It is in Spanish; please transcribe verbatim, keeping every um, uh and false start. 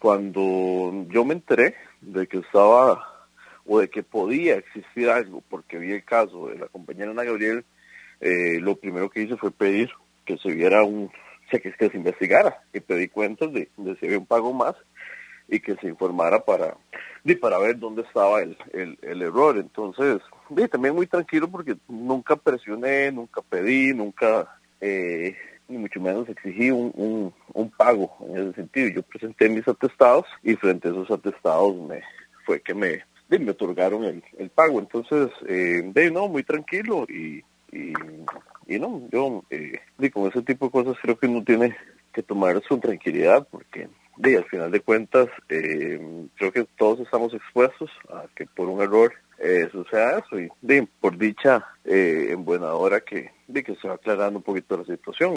cuando yo me enteré de que estaba o de que podía existir algo, porque vi el caso de la compañera Ana Gabriel, eh, lo primero que hice fue pedir que se viera un, o sea, que, que se investigara, y pedí cuentas de, de si había un pago más y que se informara para, y para ver dónde estaba el, el, el error. Entonces, y también muy tranquilo porque nunca presioné, nunca pedí, nunca, eh, ni mucho menos exigí un, un, un pago en ese sentido. Yo presenté mis atestados y frente a esos atestados me fue que me de, me otorgaron el, el pago. Entonces, eh, de no, muy tranquilo y, y, y no, yo eh, de, con ese tipo de cosas creo que uno tiene que tomar su tranquilidad porque de, al final de cuentas eh, creo que todos estamos expuestos a que por un error eh, suceda eso y de, por dicha eh, en buena hora que, de, que se va aclarando un poquito la situación.